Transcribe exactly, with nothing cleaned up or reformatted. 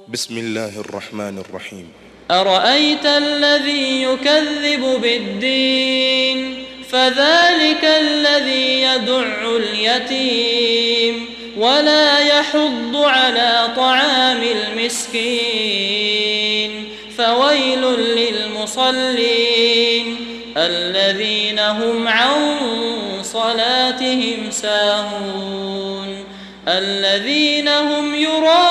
بسم الله الرحمن الرحيم. أرأيت الذي يكذب بالدين فذلك الذي يدع اليتيم ولا يحض على طعام المسكين فويل للمصلين الذين هم عن صلاتهم ساهون الذين هم يراءون